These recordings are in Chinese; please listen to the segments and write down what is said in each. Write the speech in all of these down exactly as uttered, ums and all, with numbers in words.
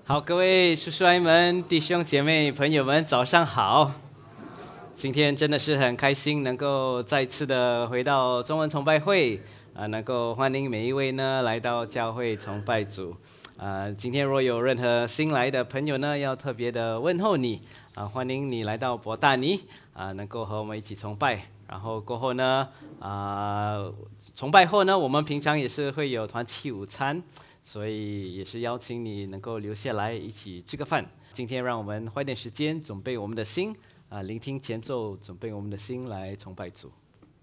好，各位叔叔阿姨们、弟兄姐妹、朋友们，早上好！今天真的是很开心，能够再次的回到中文崇拜会啊、呃，能够欢迎每一位呢来到教会崇拜主啊、呃。今天若有任何新来的朋友呢，要特别的问候你啊、呃，欢迎你来到伯大尼啊、呃，能够和我们一起崇拜。然后过后呢，啊、呃，崇拜后呢，我们平常也是会有团契午餐。所以也是邀请你能够留下来一起吃个饭。今天让我们花点时间准备我们的心啊、呃，聆听前奏，准备我们的心来崇拜主。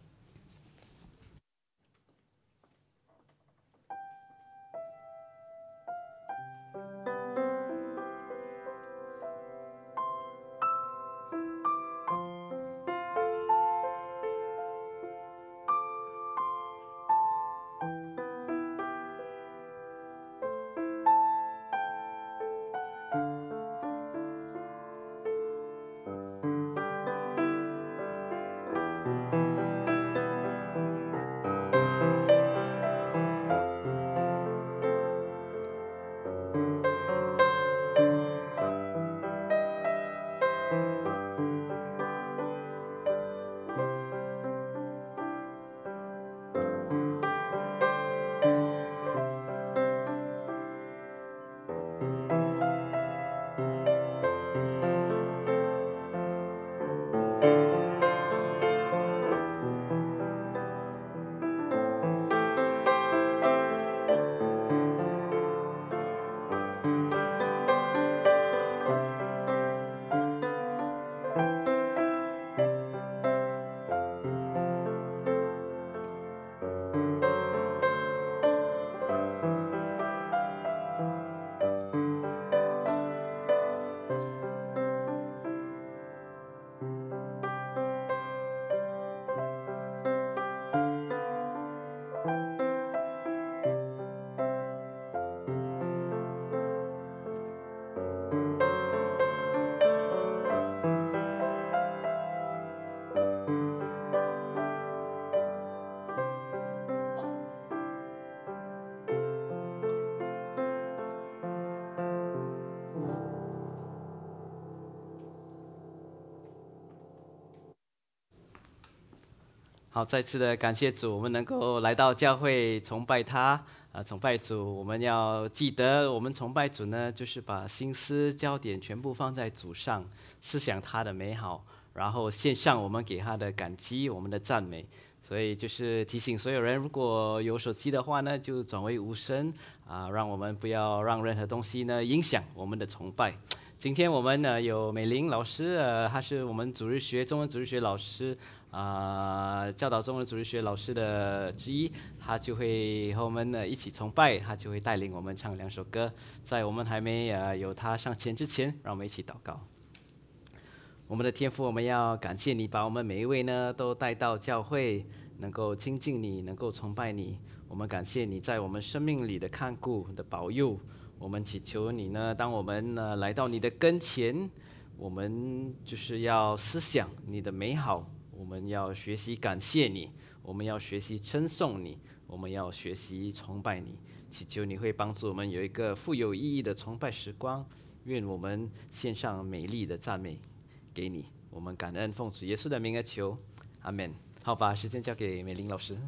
好，再次的感谢主，我们能够来到教会崇拜他啊、呃，崇拜主。我们要记得，我们崇拜主呢，就是把心思焦点全部放在主上，思想他的美好，然后献上我们给他的感激，我们的赞美。所以就是提醒所有人，如果有手机的话呢，就转为无声啊、呃，让我们不要让任何东西呢影响我们的崇拜。今天我们呢有美玲老师，呃，她是我们主日学中文主日学老师。啊、呃，教导中文主日学老师的之一，他就会和我们呢一起崇拜，他就会带领我们唱两首歌。在我们还没呃有他上前之前，让我们一起祷告。我们的天父，我们要感谢你，把我们每一位呢都带到教会，能够亲近你，能够崇拜你。我们感谢你在我们生命里的看顾的保佑。我们祈求你呢，当我们呢来到你的跟前，我们就是要思想你的美好。我们要学习感谢你，我们要学习称颂你，我们要学习崇拜你。祈求你会帮助我们有一个富有意义的崇拜时光。愿我们献上美丽的赞美给你。我们感恩奉主耶稣的名而求，阿们。好，把时间交给美玲老师。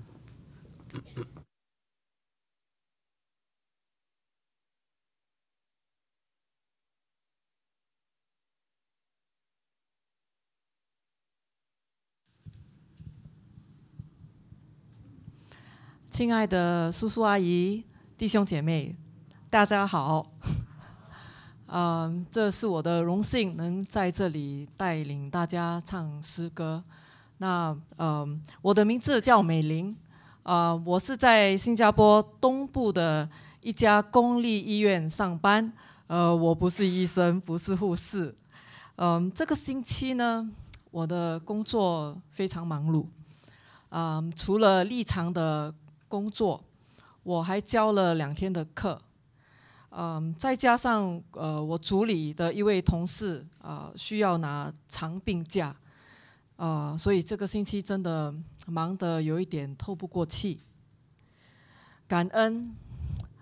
亲爱的叔叔阿姨、弟兄姐妹，大家好。嗯，这是我的荣幸，能在这里带领大家唱诗歌。那嗯，我的名字叫美玲，啊、呃，我是在新加坡东部的一家公立医院上班。呃，我不是医生，不是护士。嗯，这个星期呢，我的工作非常忙碌。嗯，除了日常的工作，我还教了两天的课，嗯，再加上呃我组里的一位同事啊、呃、需要拿长病假，呃，所以这个星期真的忙得有一点透不过气。感恩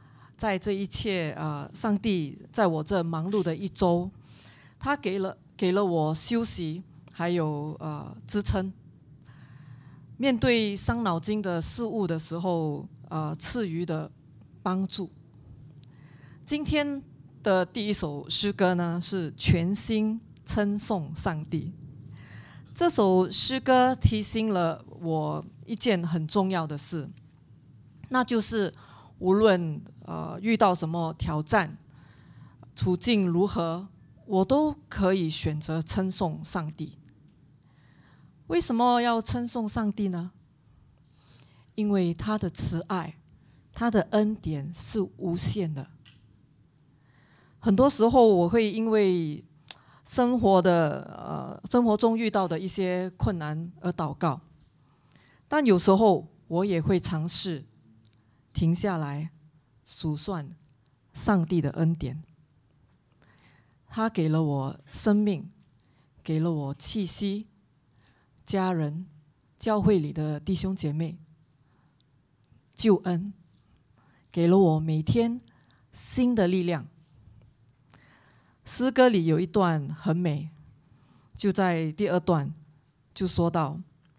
在这一切呃，上帝在我这忙碌的一周，他给了给了我休息，还有呃支撑。面对伤脑筋的事物的时候，呃，赐予的帮助。今天的第一首诗歌呢，是全心称颂上帝。这首诗歌提醒了我一件很重要的事，那就是无论呃遇到什么挑战，处境如何，我都可以选择称颂上帝。为什么要称颂上帝呢？因为他的慈爱，他的恩典是无限的。很多时候我会因为生活的呃生活中遇到的一些困难而祷告，但有时候我也会尝试停下来数算上帝的恩典。他给了我生命，给了我气息，家人，教会里的弟兄姐妹，救恩，给了我每天新的力量。诗歌里有一段很美，就在第二段就说到：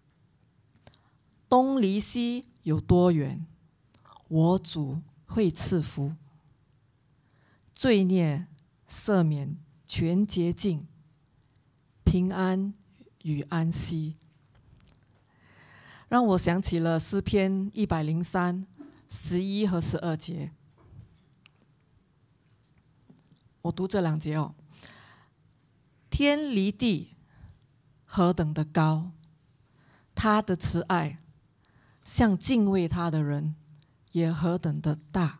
东离西有多远，我主会赐福，罪孽赦免全洁净，平安与安息。让我想起了诗篇一百零三十一和十二节。我读这两节哦。天离地何等的高，他的慈爱向敬畏他的人也何等的大。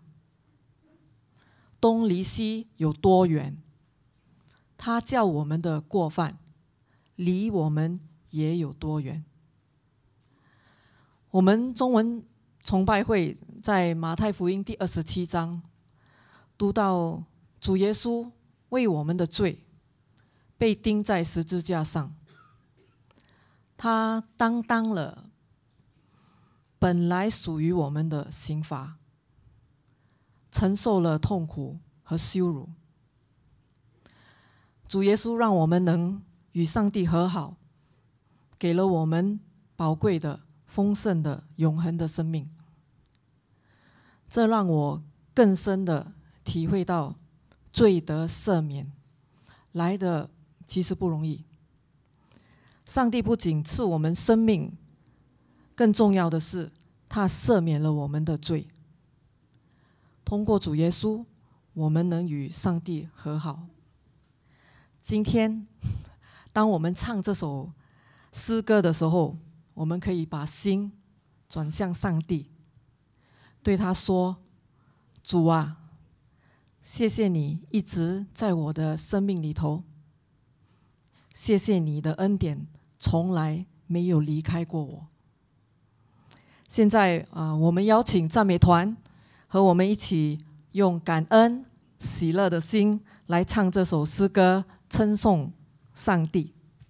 东离西有多远，他叫我们的过犯离我们也有多远。我们中文崇拜会在马太福音第二十七章读到主耶稣为我们的罪被钉在十字架上，他担当了本来属于我们的刑罚，承受了痛苦和羞辱。主耶稣让我们能与上帝和好，给了我们宝贵的、丰盛的、永恒的生命。这让我更深的体会到罪得赦免来的其实不容易。上帝不仅赐我们生命，更重要的是他赦免了我们的罪。通过主耶稣，我们能与上帝和好。今天当我们唱这首诗歌的时候，我们可以把心转向上帝，对他说：主啊，谢谢你一直在我的生命里头，谢谢你的恩典从来没有离开过我。现在啊、呃，我们邀请赞美团和我们一起用感恩喜乐的心来唱这首诗歌，称颂上帝。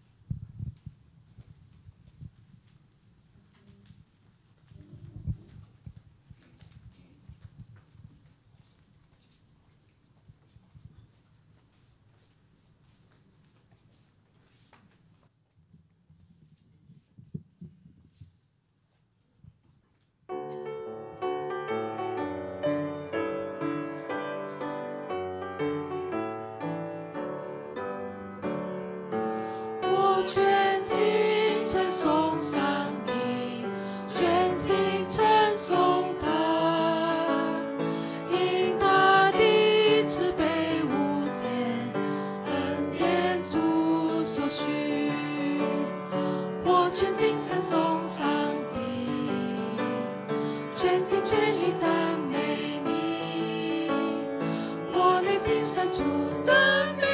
全心称颂上帝，全心称颂他，因他的慈悲无间，恩典足所需。我全心称颂上帝，全心全力赞美你，我内心深处赞美。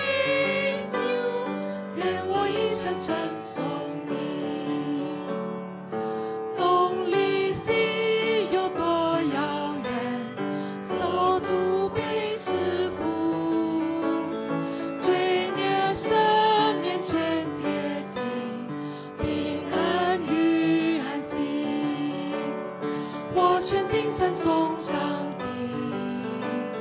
称颂你，东离西有多遥远，手足被师父，罪孽赦免全洁净，平安与安息。我全心称颂上帝。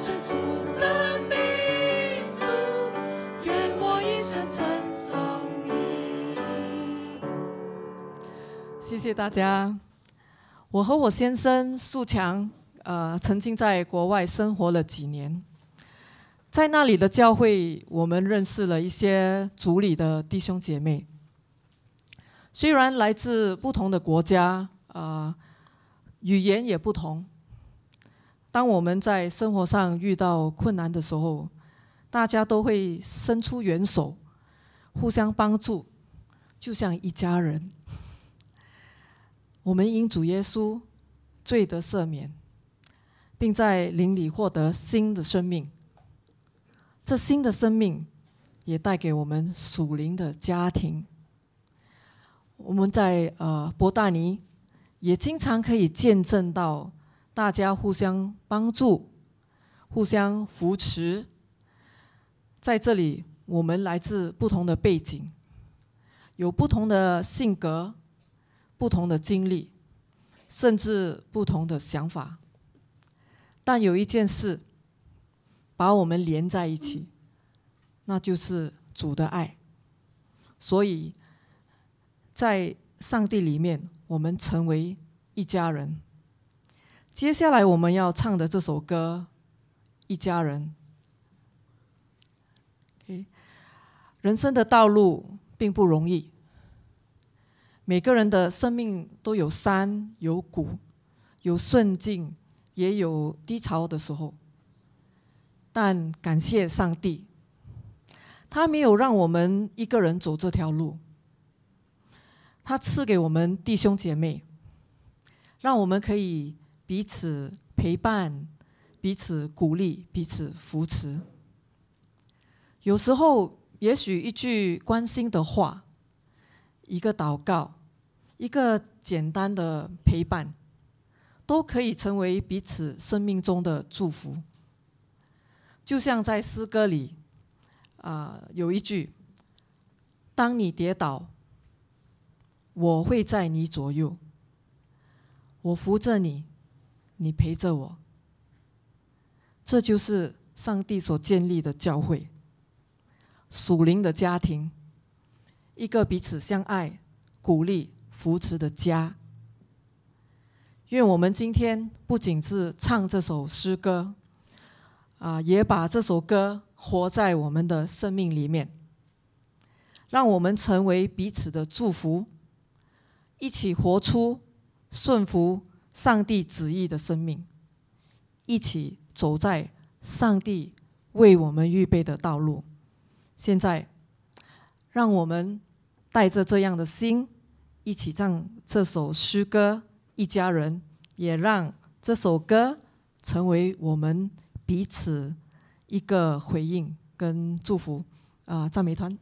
深处赞美主，愿我一生称颂你。 谢谢大家。我和我先生素强，呃，曾经在国外生活了几年，在那里的教会，我们认识了一些族里的弟兄姐妹。虽然来自不同的国家，呃，语言也不同，当我们在生活上遇到困难的时候，大家都会伸出援手，互相帮助，就像一家人。我们因主耶稣罪得赦免，并在灵里获得新的生命。这新的生命也带给我们属灵的家庭。我们在呃伯大尼也经常可以见证到大家互相帮助、互相扶持。在这里，我们来自不同的背景，有不同的性格、不同的经历，甚至不同的想法。但有一件事把我们连在一起，那就是主的爱。所以在上帝里面，我们成为一家人。接下来我们要唱的这首歌《一家人》，okay. 人生的道路并不容易，每个人的生命都有山有谷，有顺境也有低潮的时候。但感谢上帝，他没有让我们一个人走这条路，他赐给我们弟兄姐妹，让我们可以彼此陪伴，彼此鼓励，彼此扶持。有时候也许一句关心的话，一个祷告，一个简单的陪伴，都可以成为彼此生命中的祝福。就像在诗歌里，呃，有一句：当你跌倒，我会在你左右，我扶着你，你陪着我。这就是上帝所建立的教会，属灵的家庭，一个彼此相爱、鼓励、扶持的家。愿我们今天不仅是唱这首诗歌，啊，也把这首歌活在我们的生命里面，让我们成为彼此的祝福，一起活出顺服上帝旨意的生命，一起走在上帝为我们预备的道路。现在，让我们带着这样的心，一起唱这首诗歌《一家人》，也让这首歌成为我们彼此一个回应跟祝福。啊、呃，赞美团。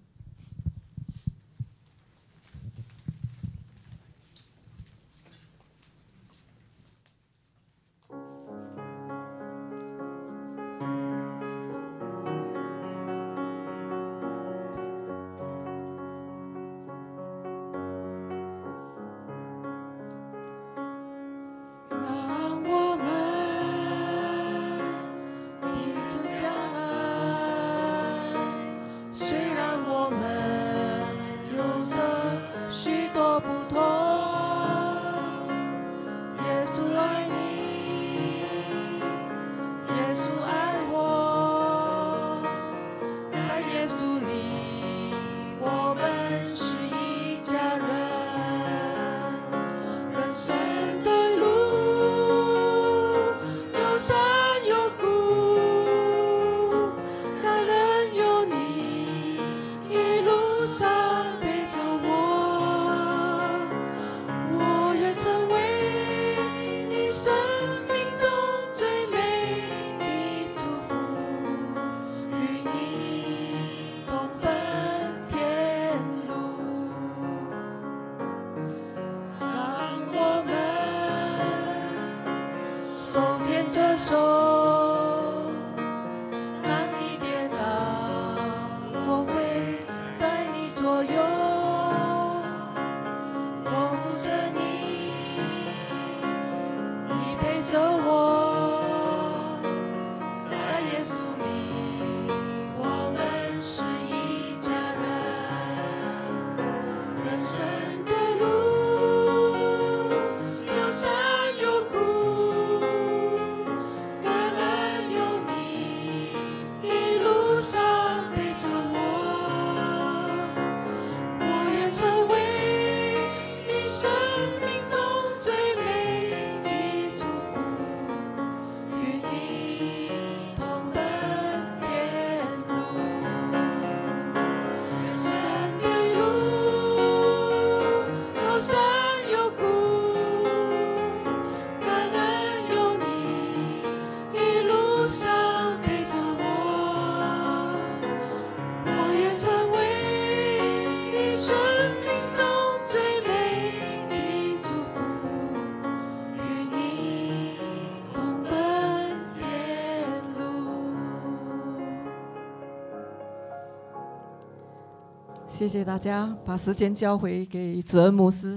在谢谢大家，把时间交回给泽恩牧师。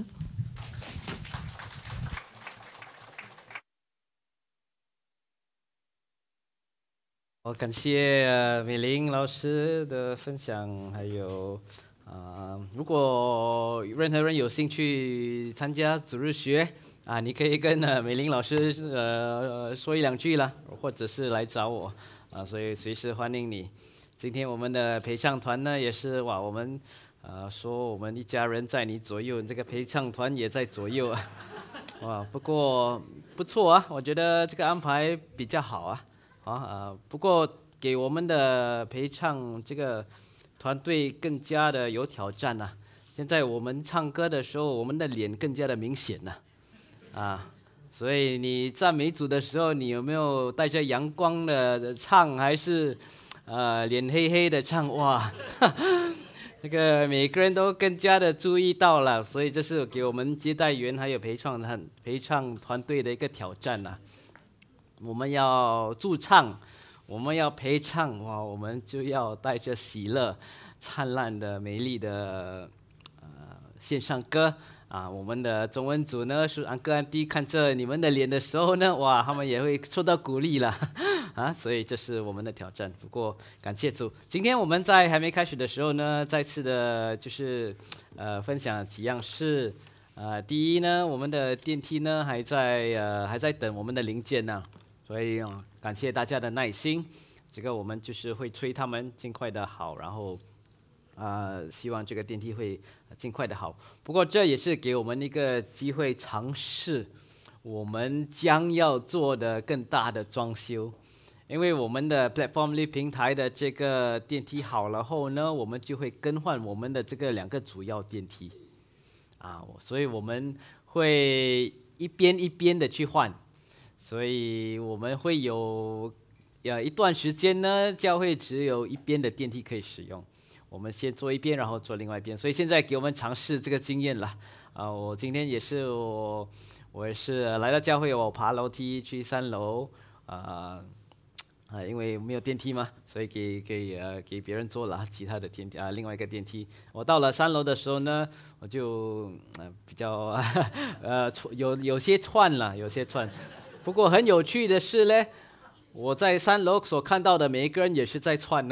我感谢呃美玲老师的分享，还有啊、呃，如果任何人有兴趣参加主日学啊，你可以跟呃美玲老师呃说一两句啦，或者是来找我啊，所以随时欢迎你。今天我们的陪唱团呢，也是哇，我们呃说我们一家人在你左右，这个陪唱团也在左右啊，哇，不过不错啊，我觉得这个安排比较好啊。啊啊！不过给我们的陪唱这个团队更加的有挑战呐、啊。现在我们唱歌的时候，我们的脸更加的明显了、啊，啊，所以你赞美主的时候，你有没有带着阳光的唱，还是呃脸黑黑的唱？哇，这个每个人都更加的注意到了，所以这是给我们接待员还有陪唱团陪唱团队的一个挑战呐、啊。我们要驻唱，我们要陪唱，哇，我们就要带着喜乐、灿烂的、美丽的呃献上歌啊！我们的中文组呢，是安哥安弟看着你们的脸的时候呢，哇，他们也会受到鼓励了啊！所以这是我们的挑战。不过感谢主，今天我们在还没开始的时候呢，再次的就是呃分享几样事。呃，第一呢，我们的电梯呢还在呃还在等我们的零件呢。所以、嗯、感谢大家的耐心，这个我们就是会催他们尽快的好，然后啊、呃，希望这个电梯会尽快的好。不过这也是给我们一个机会尝试我们将要做的更大的装修，因为我们的 Platform Live 平台的这个电梯好了后呢，我们就会更换我们的这个两个主要电梯，啊，所以我们会一边一边的去换。所以我们会有呃一段时间呢，教会只有一边的电梯可以使用。我们先做一边，然后做另外一边。所以现在给我们尝试这个经验了。啊，我今天也是我我也是来到教会，我爬楼梯去三楼，啊啊，因为没有电梯嘛，所以给给呃给别人做了其他的电梯啊，另外一个电梯。我到了三楼的时候呢，我就呃比较呃有有些串了，有些串。不过很有趣的是呢，我在三楼所看到的每一个人也是在串的，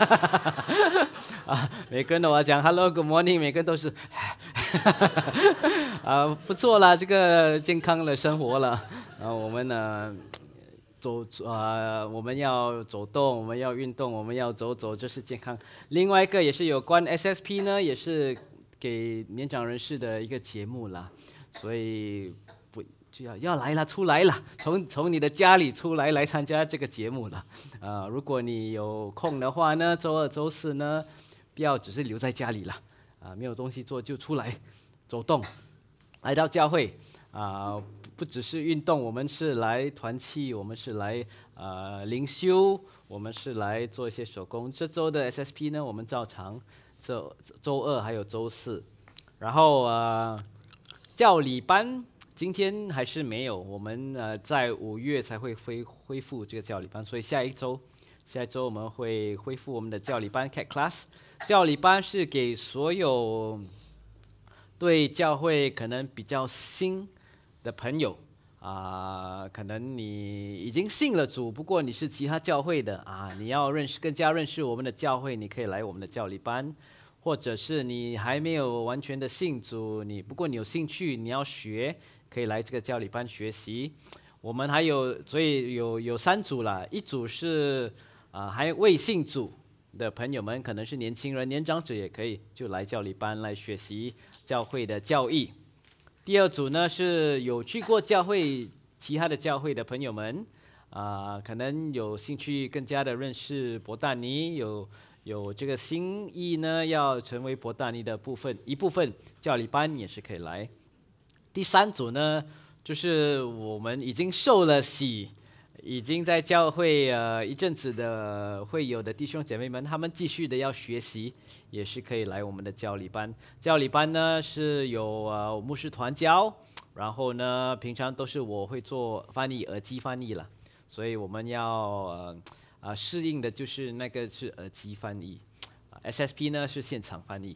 啊，每个人都我讲 Hello Good Morning， 每个人都是，啊，不错啦，这个健康的生活了，啊，我们呢走啊、呃，我们要走动，我们要运动，我们要走走，这是健康。另外一个也是有关 S S P 呢，也是给年长人士的一个节目啦，所以。就要要来了，出来了，从从你的家里出来来参加这个节目了，啊、呃，如果你有空的话呢，周二、周四呢，不要只是留在家里了，啊、呃，没有东西做就出来走动，来到教会，啊、呃，不只是运动，我们是来团契，我们是来呃灵修，我们是来做一些手工。这周的 S S P 呢，我们照常周周二还有周四，然后呃教理班。今天还是没有，我们呃在五月才会恢恢复这个教理班，所以下一周，下一周我们会恢复我们的教理班 Cat Class。教理班是给所有对教会可能比较新的朋友啊、呃，可能你已经信了主，不过你是其他教会的啊，你要认识更加认识我们的教会，你可以来我们的教理班。或者是你还没有完全的信主，你不过你有兴趣，你要学，可以来这个教理班学习。我们还有，所以有有三组啦，一组是啊、呃、还未信主的朋友们，可能是年轻人、年长者也可以，就来教理班来学习教会的教义。第二组呢是有去过教会其他的教会的朋友们，啊、呃、可能有兴趣更加的认识伯大尼，有。有这个心意呢，要成为伯大尼的部分一部分，教理班也是可以来。第三组呢，就是我们已经受了洗，已经在教会呃一阵子的会友的弟兄姐妹们，他们继续的要学习，也是可以来我们的教理班。教理班呢是有呃牧师团教，然后呢平常都是我会做翻译，耳机翻译了，所以我们要呃。啊，适应的就是那个是耳机翻译，啊 ，S S P 呢是现场翻译，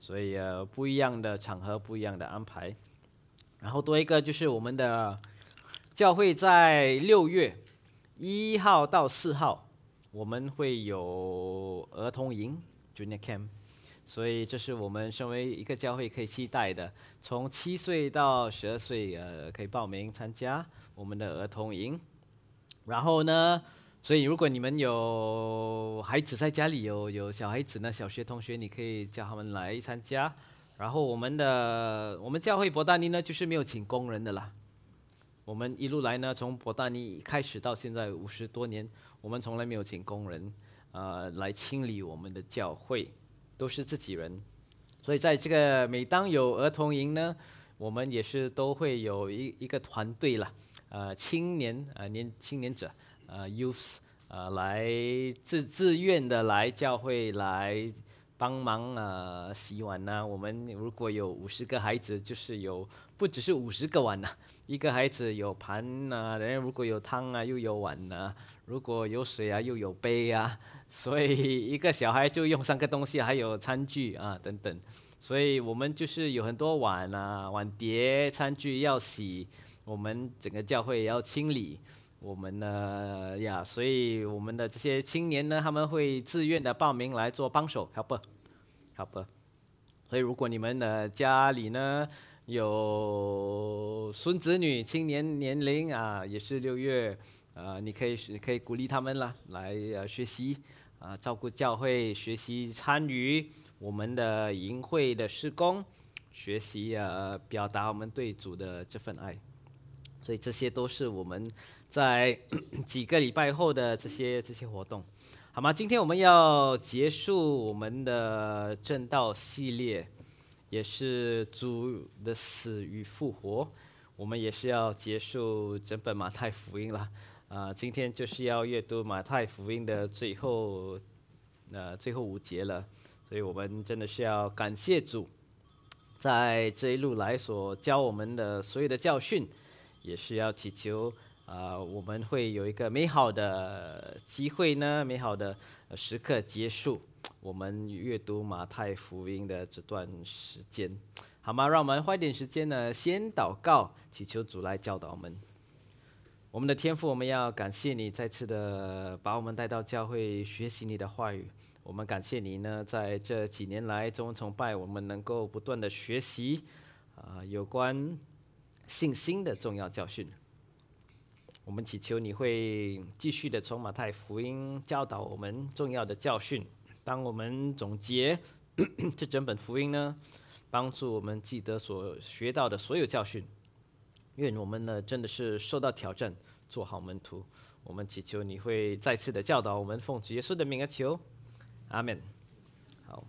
所以呃不一样的场合，不一样的安排。然后多一个就是我们的教会在六月一号到四号，我们会有儿童营 Junior Camp， 所以这是我们身为一个教会可以期待的，从七岁到十二岁呃可以报名参加我们的儿童营。然后呢，所以如果你们有孩子在家里有有小孩子呢，小学同学你可以叫他们来参加。然后我们的我们教会伯大尼呢，就是没有请工人的啦。我们一路来呢，从伯大尼开始到现在五十多年，我们从来没有请工人，呃，来清理我们的教会，都是自己人。所以在这个每当有儿童营呢，我们也是都会有一一个团队啦，呃，青年呃年青年者呃 youth 呃来自自愿的来教会来。帮忙呃洗碗呐、啊，我们如果有五十个孩子，就是有不只是五十个碗呐、啊，一个孩子有盘呐、啊，然后如果有汤啊又有碗呐、啊，如果有水啊又有杯啊，所以一个小孩就用三个东西，还有餐具啊等等，所以我们就是有很多碗啊、碗碟、餐具要洗，我们整个教会也要清理。我们呢呀，所以我们的这些青年呢，他们会自愿的报名来做帮手 helper，helper。所以如果你们的家里呢有孙子女青年年龄啊，也是六月，呃，你可以可以鼓励他们啦，来呃学习啊、呃，照顾教会，学习参与我们的营会的事工，学习呃表达我们对主的这份爱。所以这些都是我们在几个礼拜后的这些这些活动，好吗？今天我们要结束我们的正道系列，也是主的死与复活，我们也是要结束整本马太福音了。啊、呃，今天就是要阅读马太福音的最后呃最后五节了，所以我们真的是要感谢主，在这一路来所教我们的所有的教训。也是要祈求啊、呃，我们会有一个美好的机会呢，美好的时刻结束我们阅读马太福音的这段时间，好吗？让我们花一点时间呢，先祷告，祈求主来教导我们。我们的天父，我们要感谢你再次的把我们带到教会学习你的话语。我们感谢你呢，在这几年来中文崇拜，我们能够不断的学习啊、呃，有关信心的重要教训。我们祈求你会继续的从马太福音教导我们重要的教训。当我们总结这整本福音呢，帮助我们记得所学到的所有教训。愿我们呢真的是受到挑战，做好门徒。我们祈求你会再次的教导我们，奉主耶稣的名而求，阿们。好。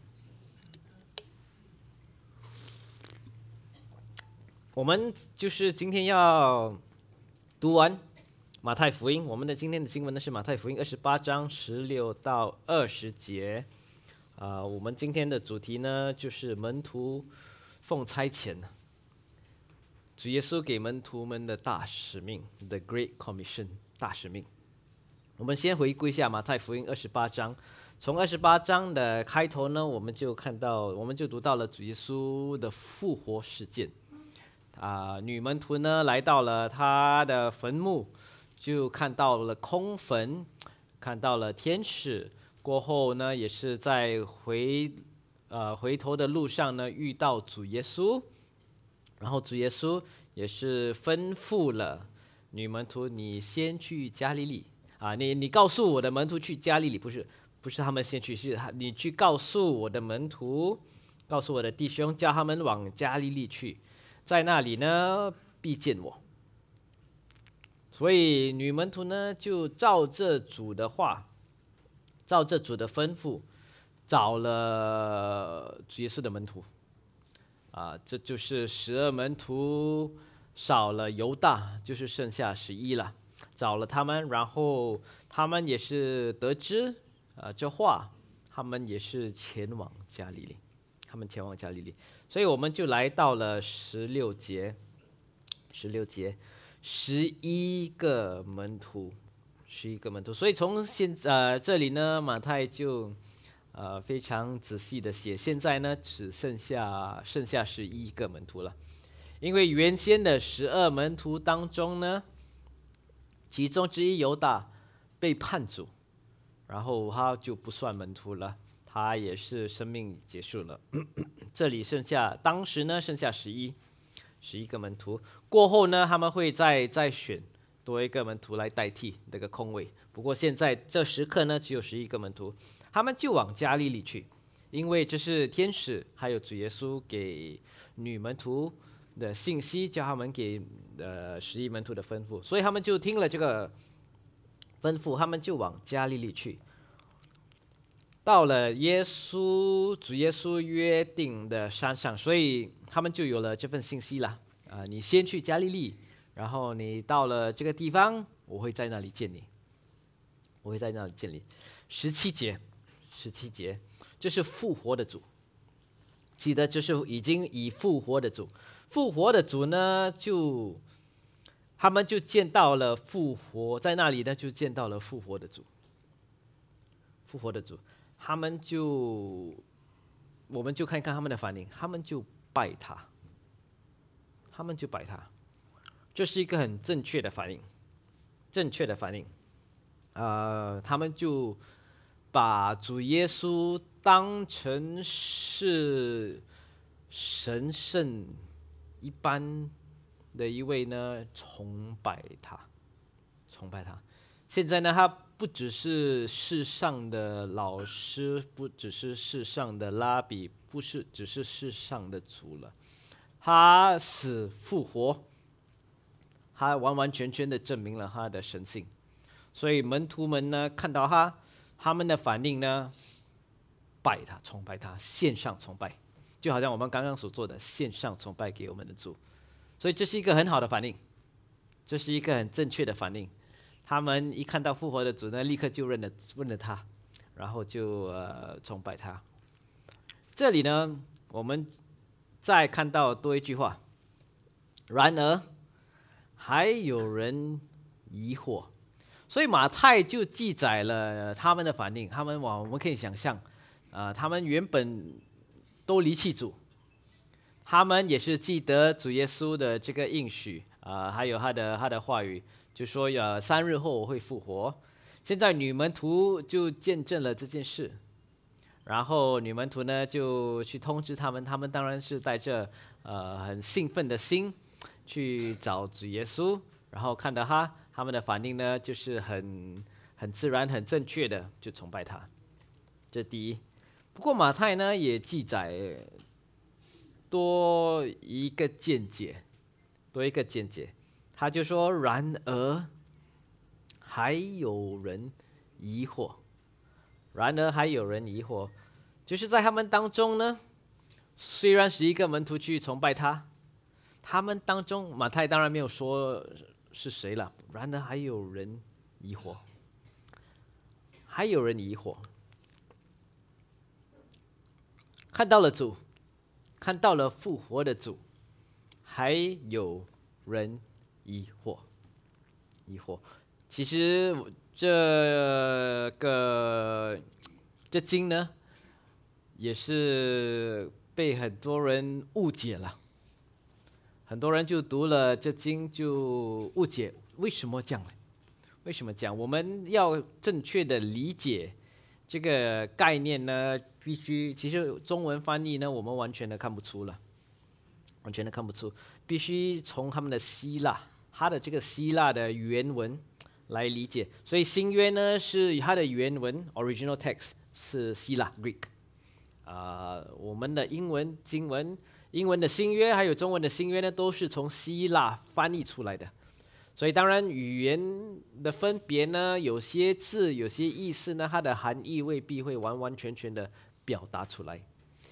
我们就是今天要读完马太福音，我们的今天的经文呢是马太福音二十八章十六到二十节。啊、呃，我们今天的主题呢就是门徒奉差遣，主耶稣给门徒们的大使命 ，The Great Commission 大使命。我们先回顾一下马太福音二十八章，从二十八章的开头呢，我们就看到，我们就读到了主耶稣的复活事件。啊、呃，女门徒呢来到了他的坟墓，就看到了空坟，看到了天使。过后呢，也是在回呃回头的路上呢，遇到主耶稣，然后主耶稣也是吩咐了女门徒，你先去加利利啊，你你告诉我的门徒去加利利，不是不是他们先去，是你去告诉我的门徒，告诉我的弟兄，叫他们往加利利去。在那里呢，必见我。所以女门徒呢，就照着主的话，照着主的吩咐，找了主耶稣的门徒。啊，这就是十二门徒，少了犹大，就是剩下十一了。找了他们，然后他们也是得知，啊，这话，他们也是前往加利利。他们前往加利利，所以我们就来到了十六节。十六节，十一个门徒，十一个门徒。所以从现呃这里呢，马太就呃非常仔细的写。现在呢，只剩下剩下十一个门徒了，因为原先的十二门徒当中呢，其中之一犹大被判主，然后他就不算门徒了，他也是生命结束了。这里剩下当时呢剩下十一。十一个门徒过后呢，他们会再再选多一个门徒来代替这个空位。不过现在这时刻呢，只有十一个门徒，他们就往加利利去，因为这是天使还有主耶稣给女门徒的信息，叫他们给呃十一门徒的吩咐，所以他们就听了这个吩咐，他们就往加利利去。到了耶稣主耶稣约定的山上，所以他们就有了这份信息了。啊、呃，你先去加利利，然后你到了这个地方，我会在那里见你，我会在那里见你。十七节，十七节，这是复活的主，记得这是已经已复活的主。复活的主呢，就他们就见到了复活，在那里呢就见到了复活的主，复活的主。他们就，我们就看看他们的反应，他们就拜他，他们就拜他，这是一个很正确的反应，正确的反应。呃，他们就把主耶稣当成是神圣一般的一位呢，崇拜他，崇拜他。现在呢，他不只是世上的老师，不只是世上的拉比，不是只是世上的主了，他死复活，他完完全全的证明了他的神性。所以门徒们呢看到他，他们的反应呢，拜他，崇拜他，献上崇拜，就好像我们刚刚所做的，献上崇拜给我们的主。所以这是一个很好的反应，这是一个很正确的反应。他们一看到复活的主呢，立刻就认了认了他，然后就呃崇拜他。这里呢，我们再看到多一句话，然而还有人疑惑，所以马太就记载了他们的反应。他们哇，我们可以想象，啊、呃，他们原本都离弃主，他们也是记得主耶稣的这个应许啊、呃，还有他的他的话语。就说呃三日后我会复活。现在女门徒就见证了这件事，然后女门徒呢就去通知他们，他们当然是带着呃很兴奋的心去找主耶稣，然后看到他，他们的反应呢就是很很自然、很正确的就崇拜他。这是第一。不过马太呢也记载多一个见解，多一个见解。他就说：“然而还有人疑惑，然而还有人疑惑，就是在他们当中呢，虽然十一个门徒去崇拜他，他们当中马太当然没有说是谁了，然而还有人疑惑，还有人疑惑，看到了主，看到了复活的主，还有人。”疑惑，疑惑。其实这个这经呢，也是被很多人误解了。很多人就读了这经就误解，为什么这样呢？为什么这样？我们要正确的理解这个概念呢，必须其实中文翻译呢，我们完全的看不出了，完全的看不出，必须从他们的希腊。它的这个希腊的原文来理解，所以新约呢是它的原文 original text 是希腊 Greek， 啊、呃，我们的英文经文，英文的新约还有中文的新约呢，都是从希腊翻译出来的。所以当然语言的分别呢，有些字有些意思呢，它的含义未必会完完全全的表达出来。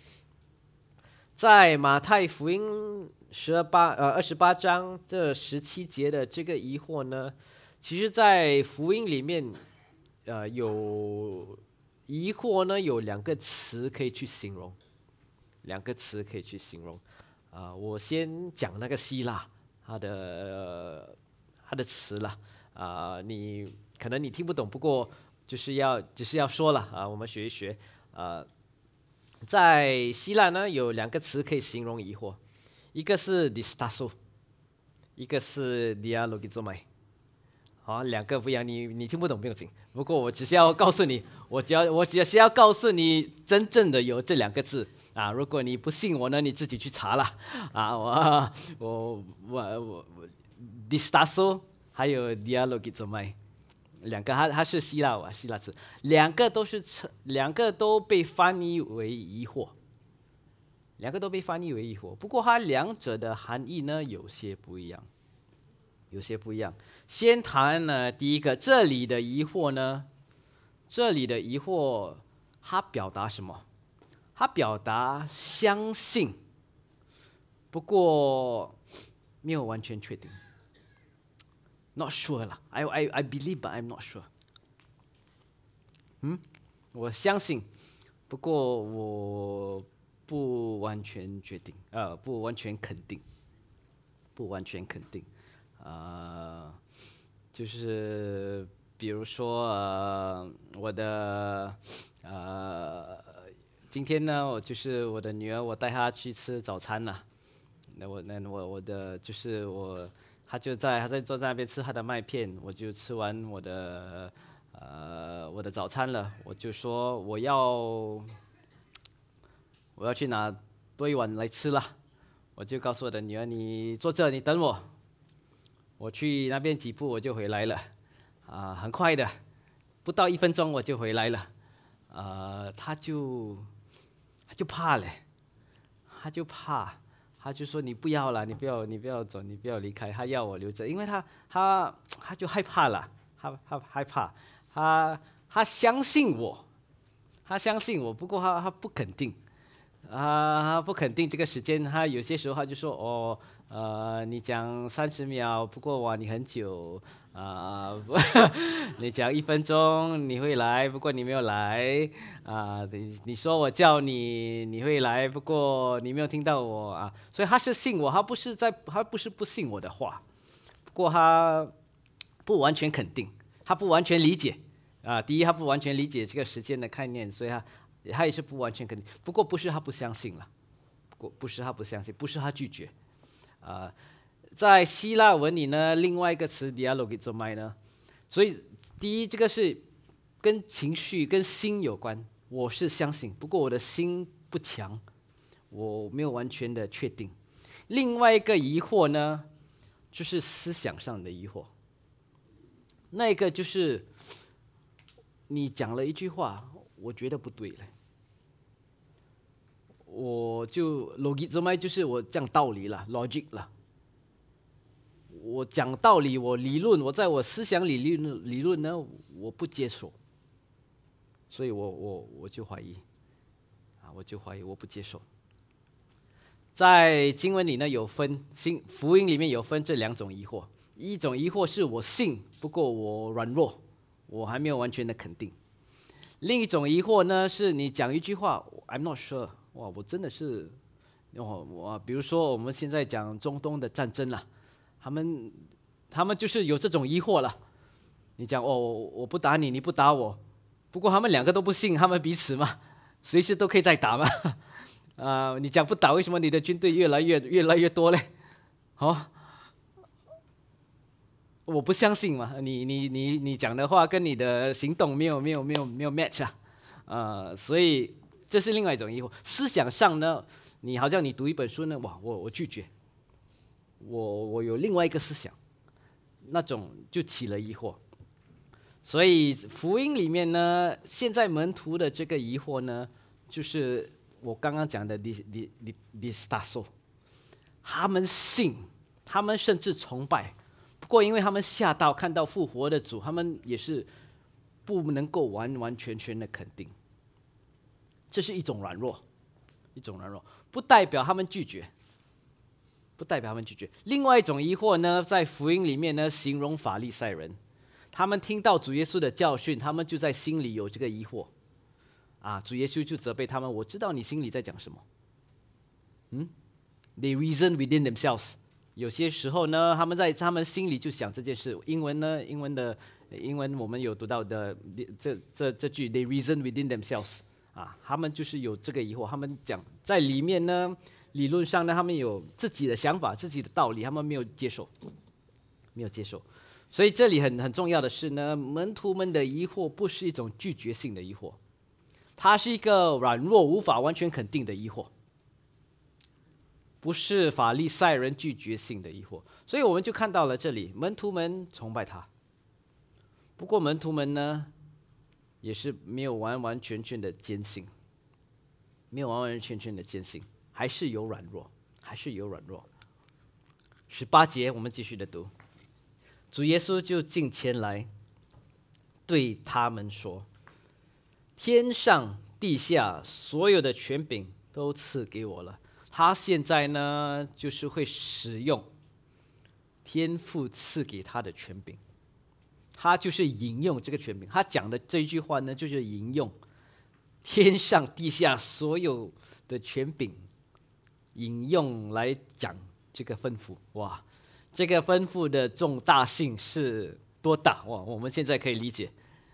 在马太福音十二八呃二十八章这十七节的这个疑惑呢，其实，在福音里面，呃，有疑惑呢，有两个词可以去形容，两个词可以去形容。啊、呃，我先讲那个希腊它的、呃、它的词了。啊、呃，你可能你听不懂，不过就是要只是要说了啊，我们学一学。 呃，在希腊呢有两个词可以形容疑惑，一个是 distasso， 一个是 dialogizomai。好，两个不一样，你你听不懂不用紧。不过我只是要告诉你，我只要我只是要告诉你，真正的有这两个字啊。如果你不信我呢，你自己去查了啊。我我我我 distasso 还有 dialogizomai， 两个它它是希腊话希腊词，两个都是两个都被翻译为疑惑，两个都被翻译为疑惑。不过它两者的含义呢有些不一样。有些不一样。先谈呢，第一个，这里的疑惑呢，这里的疑惑，它表达什么？它表达相信，不过没有完全确定。Not sure 啦 ，I I I believe but I'm not sure。嗯，我相信，不过我不完全决定，呃，不完全肯定，不完全肯定。呃，就是比如说，呃，我的呃，今天呢，我就是我的女儿，我带她去吃早餐了。那我那我我的就是我，她就在她在坐在那边吃她的麦片，我就吃完我的呃我的早餐了，我就说我要我要去拿多一碗来吃了，我就告诉我的女儿，你坐这，你等我。我去那边几步我就回来了，啊、呃，很快的，不到一分钟我就回来了，呃，他就他就怕了，他就怕，他就说你不要了，你不要你不要走，你不要离开，他要我留着，因为他他他就害怕了，他他害怕，他他相信我，他相信我，不过他他不肯定，啊，他不肯定这个时间，他有些时候他就说哦。呃，你讲三十秒，不过哇，你很久啊、呃！你讲一分钟，你会来，不过你没有来啊、呃！你你说我叫你，你会来，不过你没有听到我啊！所以他是信我，他不是在，他不是不信我的话，不过他不完全肯定，他不完全理解啊、呃。第一，他不完全理解这个时间的概念，所以他他也是不完全肯定。不过不是他不相信了，不过不是他不相信，不是他拒绝。啊、呃，在希腊文里呢，另外一个词 dialogizomai 呢，所以第一，这个是跟情绪、跟心有关。我是相信，不过我的心不强，我没有完全的确定。另外一个疑惑呢，就是思想上的疑惑。那个就是你讲了一句话，我觉得不对了。我就 logizomai 就是我讲道理了 ，logic 了。我讲道理，我理论，我在我思想里理论理论呢，我不接受，所以我我我就怀疑，啊，我就怀疑，我不接受。在经文里呢有分，新福音里面有分这两种疑惑，一种疑惑是我信，不过我软弱，我还没有完全的肯定；另一种疑惑呢是你讲一句话 ，I'm not sure。哇，我真的是，哦，我比如说我们现在讲中东的战争了，他们他们就是有这种疑惑了。你讲哦，我不打你，你不打我，不过他们两个都不信，他们彼此嘛，随时都可以再打嘛。啊、呃，你讲不打，为什么你的军队越来越越来越多嘞？哦，我不相信嘛，你你你你讲的话跟你的行动没有没有没有没有 match 啊，呃，所以。这是另外一种疑惑。思想上呢，你好像你读一本书呢，哇，我我拒绝，我我有另外一个思想，那种就起了疑惑。所以福音里面呢，现在门徒的这个疑惑呢，就是我刚刚讲的 distasso， 他们信，他们甚至崇拜，不过因为他们吓到看到复活的主，他们也是不能够完完全全的肯定。这是一种软弱，一种软弱，不代表他们拒绝，不代表他们拒绝。另外一种疑惑呢，在福音里面呢，形容法利赛人，他们听到主耶稣的教训，他们就在心里有这个疑惑，啊，主耶稣就责备他们，我知道你心里在讲什么，嗯 ，They reason within themselves。有些时候呢，他们在他们心里就想这件事。英文呢，英文的英文我们有读到的这这这句 ，They reason within themselves。 啊，他们就是有这个疑惑，他们讲在里面呢，理论上呢，他们有自己的想法、自己的道理，他们没有接受，没有接受。所以这里很很重要的是呢，门徒们的疑惑不是一种拒绝性的疑惑，它是一个软弱、无法完全肯定的疑惑，不是法利赛人拒绝性的疑惑。所以我们就看到了这里，门徒们崇拜他，不过门徒们呢，也是没有完完全全的坚信，没有完完全全的坚信，还是有软弱，还是有软弱。十八节我们继续的读，主耶稣就近前来，对他们说：“天上地下所有的权柄都赐给我了。”他现在呢，就是会使用天父赐给他的权柄，他就是引用这个权柄。他讲的这句话呢，就是引用天上地下所有的权柄，引用来讲这个吩咐。哇，这个吩咐的重大性是多大？哇，我们现在可以理解，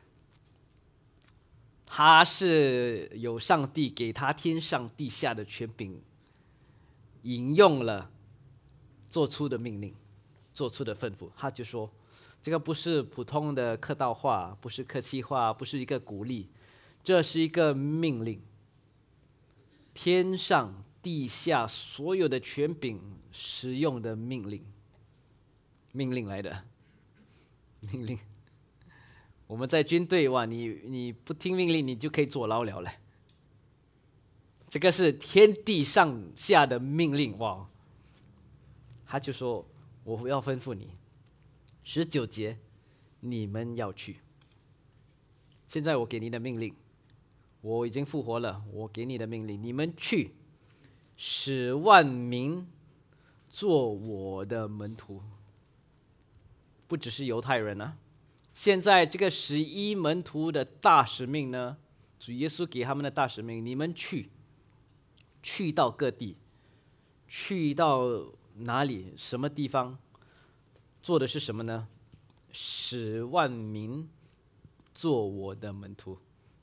他是有上帝给他天上地下的权柄，引用了做出的命令，做出的吩咐。他就说，这个不是普通的客套话，不是客气话，不是一个鼓励，这是一个命令。天上地下所有的权柄使用的命令，命令来的，命令。我们在军队，哇，你你不听命令，你就可以坐牢了嘞。这个是天地上下的命令，哇！他就说：“我要吩咐你，十九节，你们要去。现在我给你的命令，我已经复活了，我给你的命令，你们去，使万民做我的门徒。不只是犹太人啊，现在这个十一门徒的大使命呢，主耶稣给他们的大使命，你们去。”去到各地，去到哪里？什么地方？做的是什么呢？使万民做我的门徒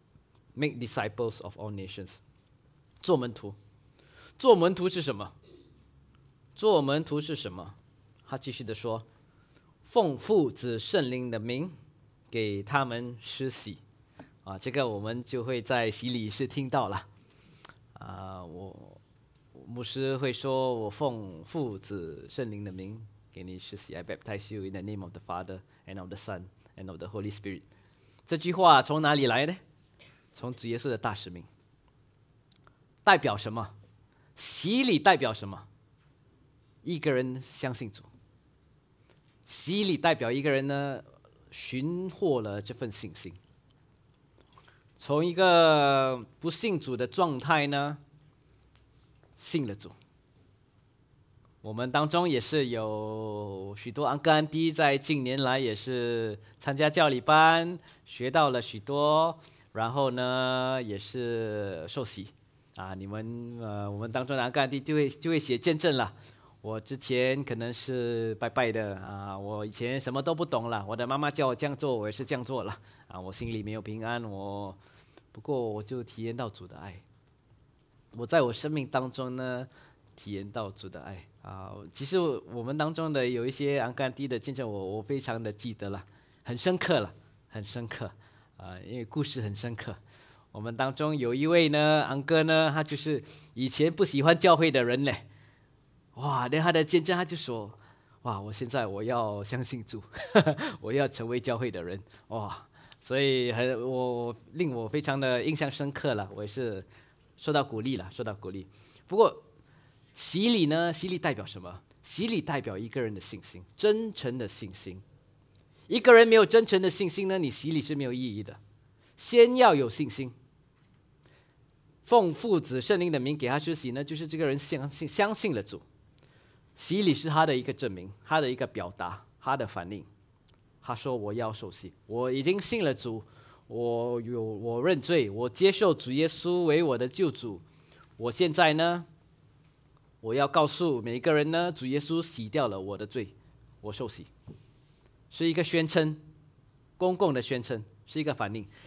，make disciples of all nations。做门徒，做门徒是什么？做门徒是什么？他继续的说：“奉父子圣灵的名，给他们施洗。”啊，这个我们就会在洗礼室听到了。啊、uh, ，我牧师会说：“我奉父子圣灵的名给你施洗 ，I baptize you in the name of the Father and of the Son and of the Holy Spirit。”这句话从哪里来呢？从主耶稣的大使命。代表什么？洗礼代表什么？一个人相信主。洗礼代表一个人呢，寻获了这份信心。从一个不信主的状态呢，信了主。我们当中也是有许多安哥安弟，在近年来也是参加教理班，学到了许多，然后呢也是受洗啊。你们呃，我们当中的安哥安弟就会就会写见证了。我之前可能是拜拜的啊，我以前什么都不懂了，我的妈妈叫我这样做，我也是这样做了啊，我心里没有平安，我不过我就体验到主的爱，我在我生命当中呢体验到主的爱啊。其实我们当中的有一些安干弟的见证，我我非常的记得了，很深刻了，很深刻啊，因为故事很深刻。我们当中有一位呢，安哥呢，他就是以前不喜欢教会的人嘞。哇！连他的见证，他就说：“哇，我现在我要相信主，我要成为教会的人。”哇！所以很我令我非常的印象深刻了，我也是受到鼓励了，受到鼓励。不过洗礼呢？洗礼代表什么？洗礼代表一个人的信心，真诚的信心。一个人没有真诚的信心呢，你洗礼是没有意义的。先要有信心。奉父子圣灵的名给他施洗呢，就是这个人相信相信了主。洗礼是他的一个证明，他的一个表达，他的反应。他说：“我要受洗，我已经信了主，我有我认罪，我接受主耶稣为我的救主。我现在呢，我要告诉每一个人呢，主耶稣洗掉了我的罪，我受洗，是一个宣称，公共的宣称，是一个反应。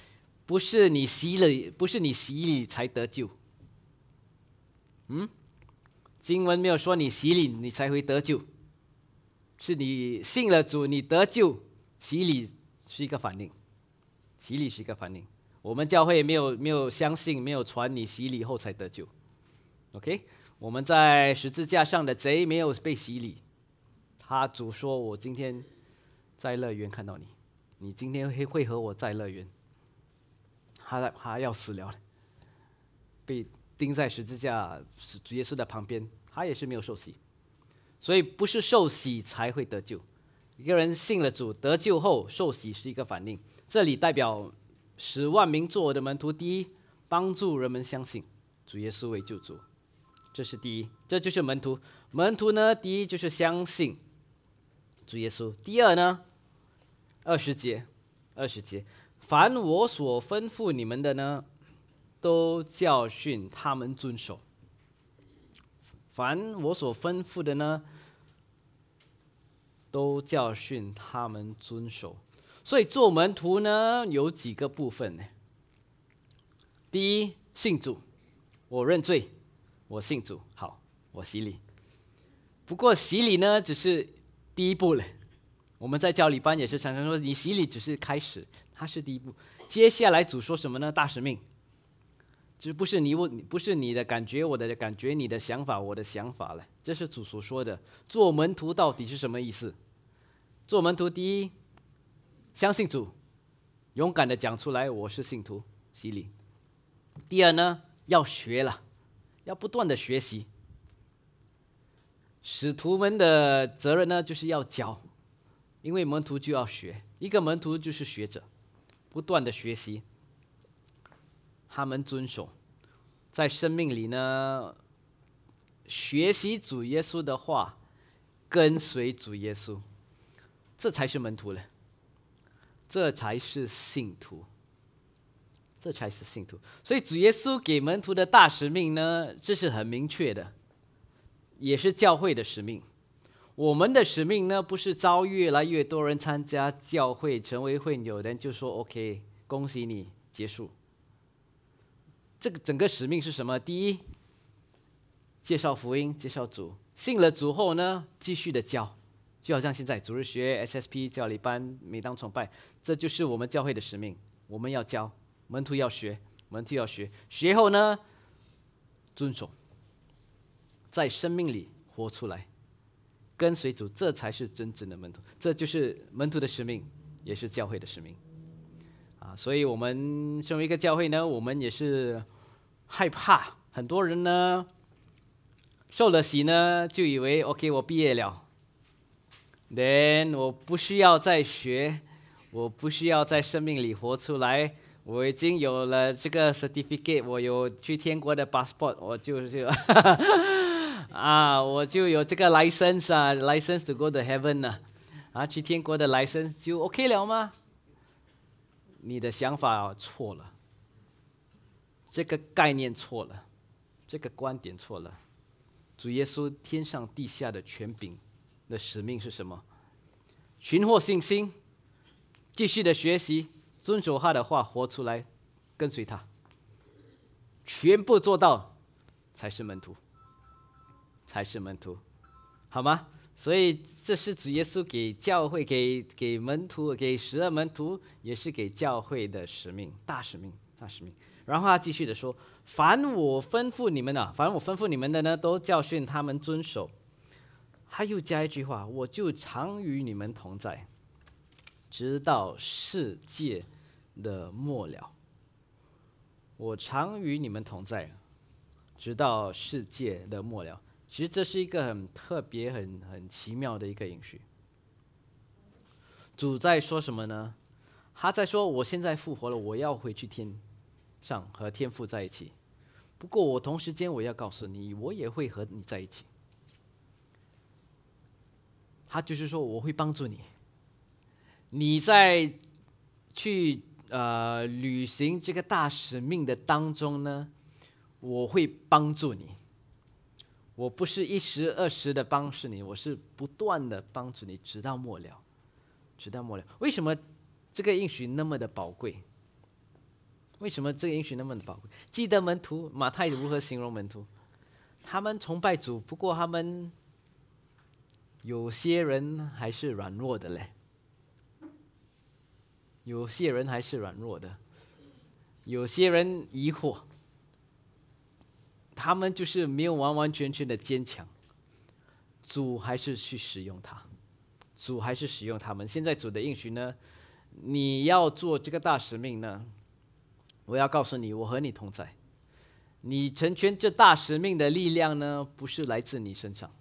不是你洗了，不是你洗礼才得救。嗯，经文没有说你洗礼你才会得救，是你信了主你得救，洗礼是一个反应，洗礼是一个反应。我们教会没有没有相信，没有传你洗礼后才得救。OK， 我们在十字架上的贼没有被洗礼，他主说：“我今天在乐园看到你，你今天会会和我在乐园。”他他要死了，被钉在十字架主耶稣的旁边，他也是没有受洗，所以不是受洗才会得救。一个人信了主得救后，受洗是一个反应。这里代表使万民作我的门徒。第一，帮助人们相信主耶稣为救主，这是第一，这就是门徒。门徒呢，第一就是相信主耶稣。第二呢，二十节，二十节。凡我所吩咐你们的呢，都教训他们遵守。凡我所吩咐的呢，都教训他们遵守。所以做门徒呢，有几个部分呢？第一，信主，我认罪，我信主，好，我洗礼。不过洗礼呢，只是第一步了。我们在教理班也是常常说，你洗礼只是开始，它是第一步。接下来主说什么呢？大使命，这不是你我不是你的感觉，我的感觉，你的想法，我的想法了。这是主所说的。做门徒到底是什么意思？做门徒，第一，相信主，勇敢的讲出来，我是信徒，洗礼。第二呢，要学了，要不断的学习。使徒们的责任呢，就是要教。因为门徒就要学，一个门徒就是学者，不断的学习。他们遵守，在生命里呢，学习主耶稣的话，跟随主耶稣，这才是门徒了，这才是信徒，这才是信徒。所以主耶稣给门徒的大使命呢，这是很明确的，也是教会的使命。我们的使命呢，不是招越来越多人参加教会，成为会友的人就说 OK， 恭喜你结束。这个整个使命是什么？第一，介绍福音，介绍主，信了主后呢，继续的教，就好像现在主日学、S S P 教理班、每当崇拜，这就是我们教会的使命。我们要教，门徒要学，门徒要学，学后呢，遵守，在生命里活出来。跟随主，这才是真正的门徒，这就是门徒的使命，也是教会的使命啊！所以我们身为一个教会呢，我们也是害怕很多人呢受了洗呢，就以为 OK 我毕业了 ，then 我不需要再学，我不需要在生命里活出来，我已经有了这个 certificate， 我有去天国的 passport， 我就就啊，我就有这个 license 啊 ，license to go to heaven 啊，啊，去天国的 license 就 OK 了吗？你的想法错了，这个概念错了，这个观点错了。主耶稣天上地下的权柄的使命是什么？寻获信心，继续的学习，遵守他的话，活出来，跟随他，全部做到，才是门徒。才是门徒，好吗？所以这是主耶稣给教会、给给门徒、给十二门徒，也是给教会的使命，大使命，大使命。然后他继续的说：“凡我吩咐你们的、啊，凡我吩咐你们的呢，都教训他们遵守。”他又加一句话：“我就常与你们同在，直到世界的末了。”我常与你们同在，直到世界的末了。其实这是一个很特别、很很奇妙的一个应许。主在说什么呢？他在说：“我现在复活了，我要回去天上和天父在一起。不过我同时间我要告诉你，我也会和你在一起。”他就是说，我会帮助你。你在去呃履行这个大使命的当中呢，我会帮助你。我不是一时二时的帮助你，我是不断的帮助你，直到末了，直到末了。为什么这个应许那么的宝贵？ 为什么这个应许那么的宝贵？记得门徒，马太如何形容门徒？他们崇拜主，不过他们有些人还是软弱的嘞。有些人还是软弱的，有些人疑惑，他们就是没有完完全全的坚强。主还是去使用他，主还是使用他们。现在主的应许呢，你要做这个大使命呢，我要告诉你，我和你同在。你成全这大使命的力量呢，不是来自你身上，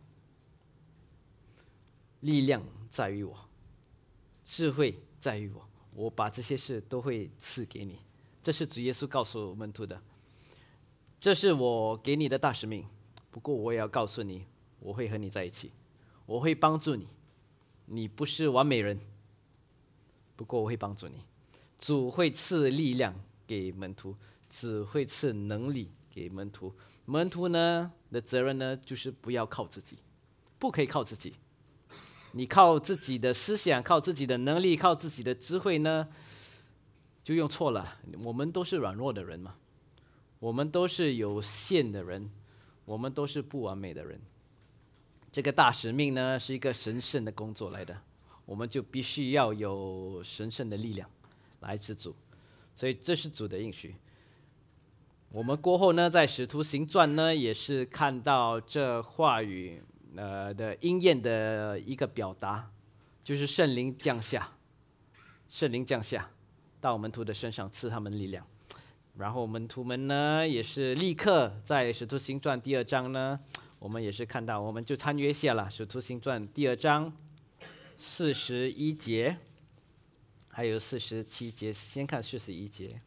力量在于我，智慧在于我。我把这些事都会赐给你，这是主耶稣告诉门徒的。这是我给你的大使命，不过我也要告诉你，我会和你在一起，我会帮助你。你不是完美人，不过我会帮助你。主会赐力量给门徒，只会赐能力给门徒。门徒呢的责任呢，就是不要靠自己，不可以靠自己。你靠自己的思想，靠自己的能力，靠自己的智慧呢，就用错了。我们都是软弱的人嘛，我们都是有限的人，我们都是不完美的人。这个大使命呢，是一个神圣的工作来的，我们就必须要有神圣的力量来自主，所以这是主的应许。我们过后呢，在使徒行传呢，也是看到这话语呃的应验的一个表达，就是圣灵降下，圣灵降下到门徒的身上，赐他们力量。然后门徒们呢，也是立刻在使徒行传第二章呢，我们也是看到，我们就参阅一下了。使徒行传第二章四十一节，还有四十七节，先看四十一节。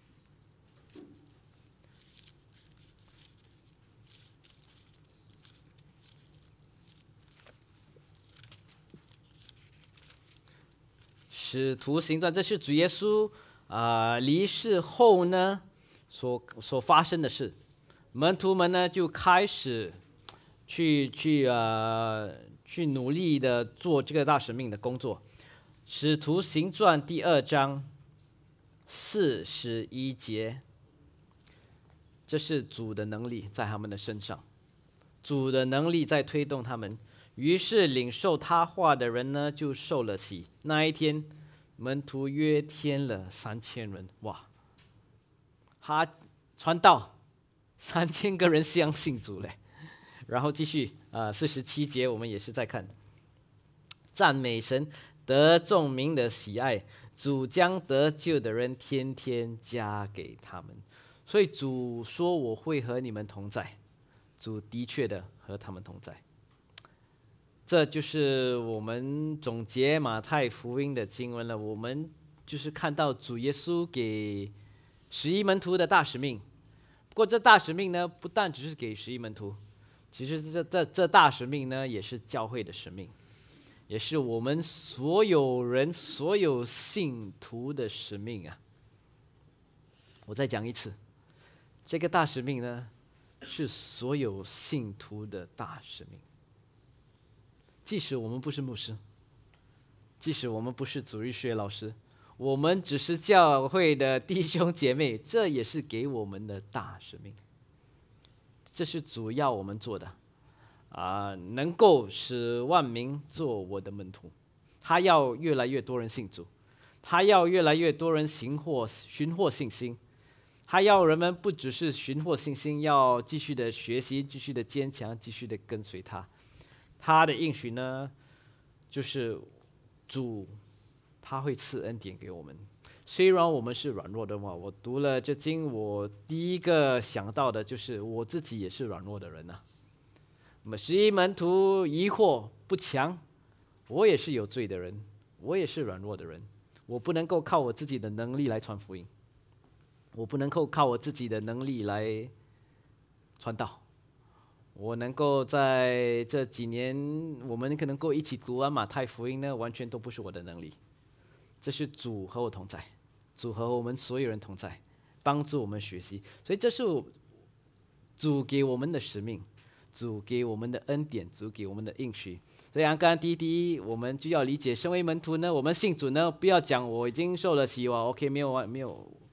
使徒行传，这是主耶稣啊、呃、离世后呢所所发生的事。门徒们呢就开始去去呃去努力的做这个大使命的工作。使徒行传第二章四十一节，这是主的能力在他们的身上，主的能力在推动他们。于是领受他话的人呢就受了洗。那一天门徒约添了三千人，哇！他传道，三千个人相信主嘞。然后继续啊，四十七节我们也是在看，赞美神，得众民的喜爱，主将得救的人天天加给他们。所以主说我会和你们同在，主的确的和他们同在。这就是我们总结马太福音的经文了。我们就是看到主耶稣给十一门徒的大使命。不过这大使命呢，不但只是给十一门徒，其实这这这大使命呢，也是教会的使命，也是我们所有人、所有信徒的使命啊。我再讲一次，这个大使命呢，是所有信徒的大使命。即使我们不是牧师，即使我们不是主日学老师，我们只是教会的弟兄姐妹，这也是给我们的大使命。这是主要我们做的啊、呃，能够使万民做我的门徒。他要越来越多人信主，他要越来越多人寻获寻获信心，他要人们不只是寻获信心，要继续的学习，继续的坚强，继续的跟随他。他的应许呢，就是主他会赐恩典给我们。虽然我们是软弱的话，我读了这经，我第一个想到的就是我自己也是软弱的人呐、啊。那么十一门徒疑惑不强，我也是有罪的人，我也是软弱的人，我不能够靠我自己的能力来传福音，我不能够靠我自己的能力来传道。我能够在这几年，我们可能够一起读完马太福音呢，完全都不是我的能力，这是主和我同在，主和我们所有人同在，帮助我们学习。所以这是主给我们的使命，主给我们的恩典，主给我们的应许。所以刚刚第一第一，我们就要理解，身为门徒呢，我们信主呢，不要讲我已经受了洗，我 OK 没有没有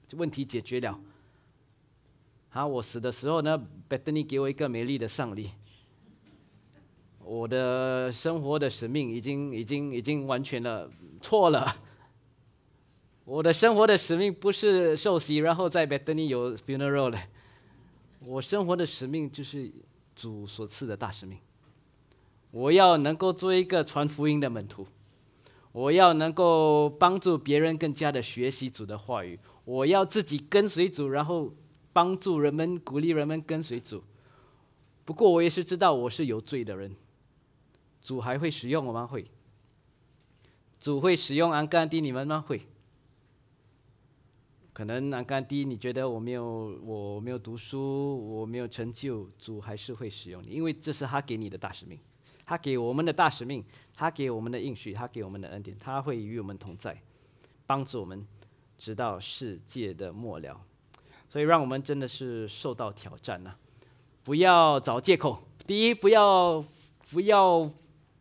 问题解决了。好，我死的时候呢 ，Bethany 给我一个美丽的丧礼。我的生活的使命已经已经已经完全了错了。我的生活的使命不是受洗，然后在 Bethany 有 funeral 了。我生活的使命就是主所赐的大使命。我要能够做一个传福音的门徒，我要能够帮助别人更加的学习主的话语，我要自己跟随主，然后帮助人们、鼓励人们跟随主。不过我也是知道我是有罪的人，主还会使用我吗？会。主会使用安甘地你们吗？会。可能安甘地你觉得我没有我没有读书，我没有成就，主还是会使用你，因为这是他给你的大使命。他给我们的大使命，他给我们的应许，他给我们的恩典，他会与我们同在，帮助我们直到世界的末了。所以让我们真的是受到挑战啊！不要找借口。第一，不要不要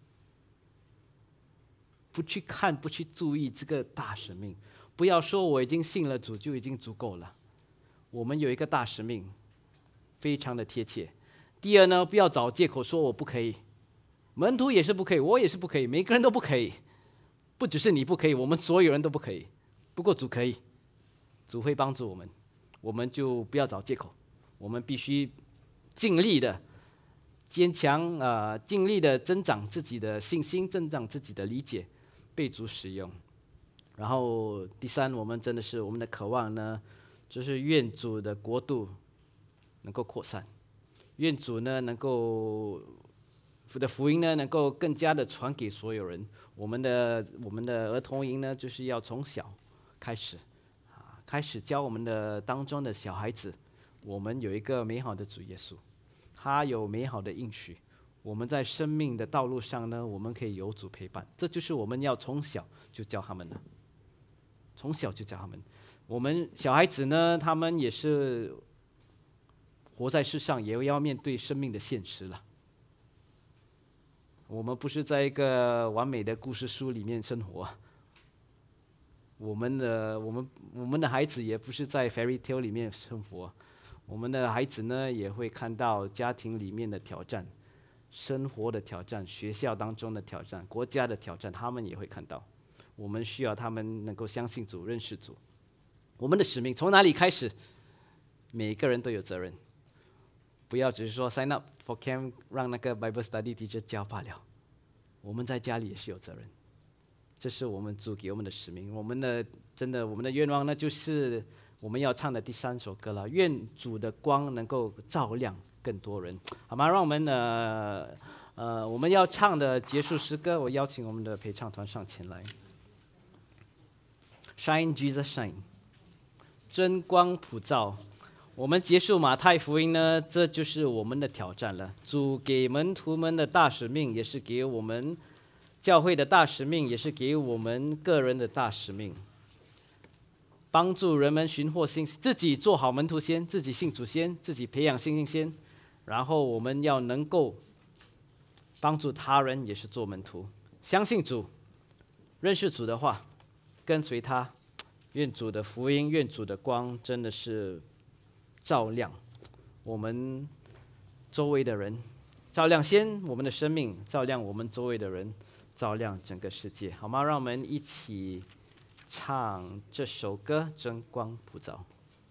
不去看，不去注意这个大使命。不要说我已经信了主就已经足够了。我们有一个大使命，非常的贴切。第二呢，不要找借口说我不可以。门徒也是不可以，我也是不可以，每个人都不可以，不只是你不可以，我们所有人都不可以。不过主可以，主会帮助我们，我们就不要找借口，我们必须尽力的坚强，呃，尽力的增长自己的信心，增长自己的理解，被主使用。然后第三，我们真的是我们的渴望呢，就是愿主的国度能够扩散，愿主呢能够。的福音呢，能够更加的传给所有人。我们的我们的儿童营呢，就是要从小开始，啊，开始教我们的当中的小孩子，我们有一个美好的主耶稣，他有美好的应许。我们在生命的道路上呢，我们可以有主陪伴，这就是我们要从小就教他们的，从小就教他们。我们小孩子呢，他们也是活在世上，也要面对生命的现实了。我们不是在一个完美的故事书里面生活，我们的我们我们的孩子也不是在 fairy tale 里面生活，我们的孩子呢也会看到家庭里面的挑战、生活的挑战、学校当中的挑战、国家的挑战，他们也会看到。我们需要他们能够相信主、认识主。我们的使命从哪里开始？每个人都有责任。不要只是说 sign up for camp 让那个 Bible study teacher 教罢了，我们在家里也是有责任，这是我们主给我们的使命。我们的真的我们的愿望呢，就是我们要唱的第三首歌了。愿主的光能够照亮更多人，好吗？让我们呃呃我们要唱的结束诗歌，我邀请我们的陪唱团上前来。Shine Jesus Shine， 真光普照。我们结束马太福音呢，这就是我们的挑战了。主给门徒们的大使命，也是给我们教会的大使命，也是给我们个人的大使命。帮助人们寻获信，自己做好门徒先，自己信主先，自己培养信心先，然后我们要能够帮助他人，也是做门徒。相信主，认识主的话，跟随他。愿主的福音，愿主的光，真的是照亮我们周围的人，照亮先我们的生命，照亮我们周围的人，照亮整个世界，好吗？让我们一起唱这首歌《真光普照》。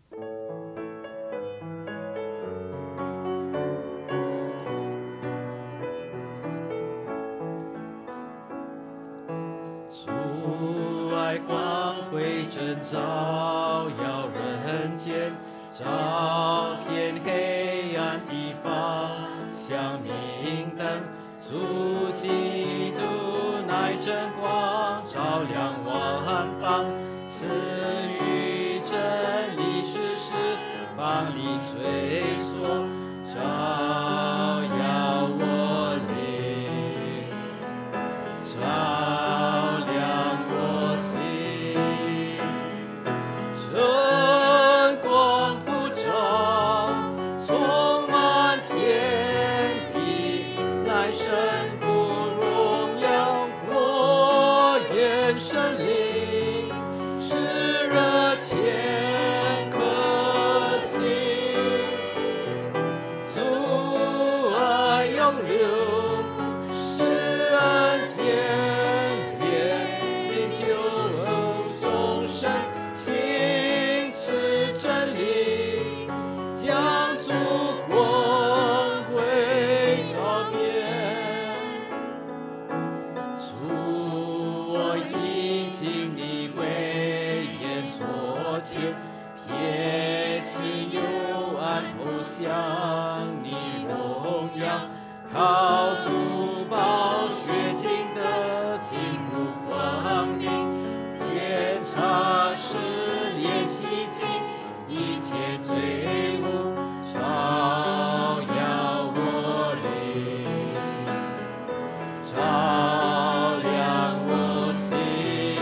主爱光辉真照耀人间，照遍黑暗地方，像明灯。主基督乃真光，照亮万邦，赐予真理事实，放力追索，照耀我灵，照亮我心，真光普照，充满天地，乃神父荣耀国永留，施恩典怜悯救赎众生，行持真理，将主光辉照遍。主，我已经你威严左前，撇清幽暗投向你荣耀，靠主宝血经得进入光明，检查试炼洗净一切罪污，照耀我灵，照亮我心，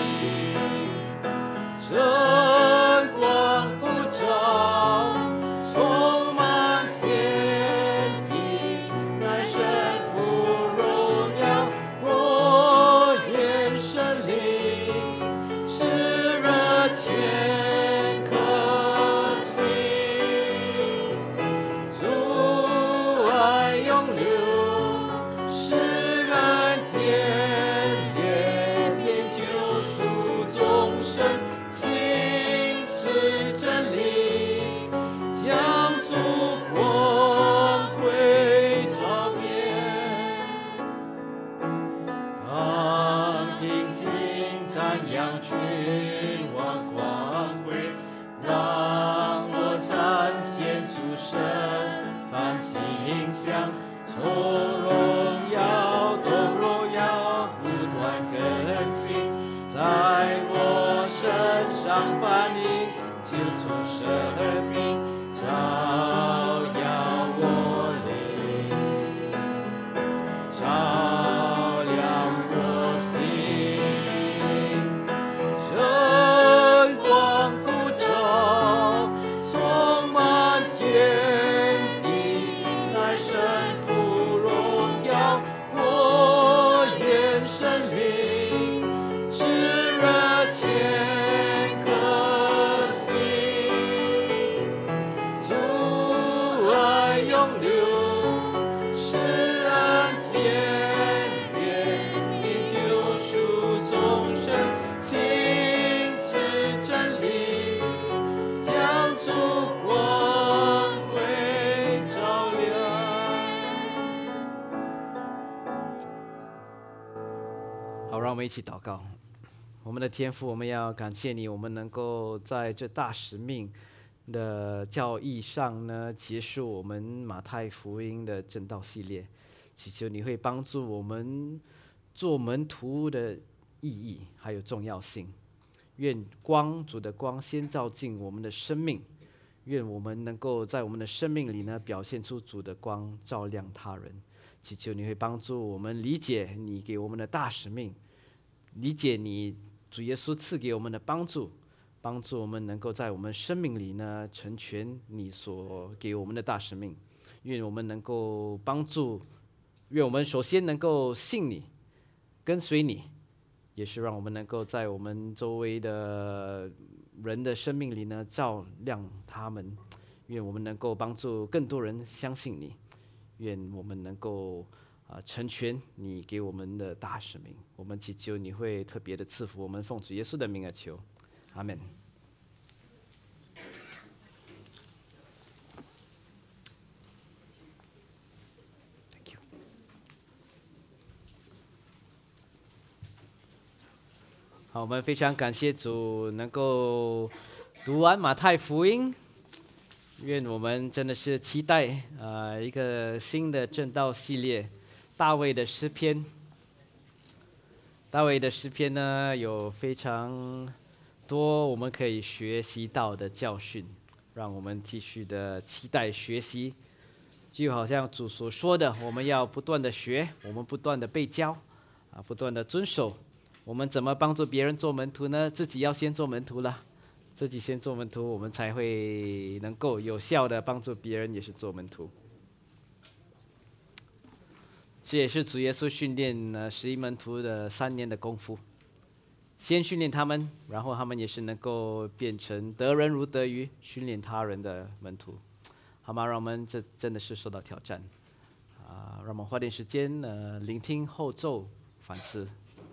真光普照，充满天地，乃神父荣耀，火焰神灵，是热切可信，主爱永留，是恩典怜悯救赎众生，行持真理，将主光辉照遍。当定睛瞻仰君王光辉，让我展现主神凡形象，从荣耀到荣耀，不断更新，在我身上反映救主生命，照耀我灵，照亮我心，真光普照，充满天地，乃神父荣耀，火焰神灵，是热切可信，主爱永留，是恩典怜悯救赎众生，行持真理，将主光辉照亮。 好，让我们一起祷告。我们的天父，我们要感谢你，我们能够在这大使命的教义上呢，结束我们马太福音的正道系列。祈求你会帮助我们做门徒的意义还有重要性。愿光，主的光先照进我们的生命，愿我们能够在我们的生命里呢，表现出主的光，照亮他人。祈求你会帮助我们理解你给我们的大使命，理解你主耶稣赐给我们的帮助，帮助我们能够在我们生命里呢，成全你所给我们的大使命。愿我们能够帮助，愿我们首先能够信你，跟随你，也是让我们能够在我们周围的人的生命里呢，照亮他们。愿我们能够帮助更多人相信你，愿我们能够啊、呃、成全你给我们的大使命。我们祈求你会特别的赐福我们，奉主耶稣的名而求，阿们。好，我们非常感谢主能够读完马太福音，愿我们真的是期待呃一个新的正道系列，大卫的诗篇。大卫的诗篇呢，有非常多我们可以学习到的教训，让我们继续的期待学习。就好像主所说的，我们要不断的学，我们不断的被教，啊，不断的遵守。我们怎么帮助别人做门徒呢？自己要先做门徒了，自己先做门徒，我们才会能够有效的帮助别人，也是做门徒。这也是主耶稣训练呢十一门徒的三年的功夫，先训练他们，然后他们也是能够变成得人如得鱼，训练他人的门徒，好吗？让我们这真的是受到挑战啊！ 让我们花点时间呃聆听后奏反思。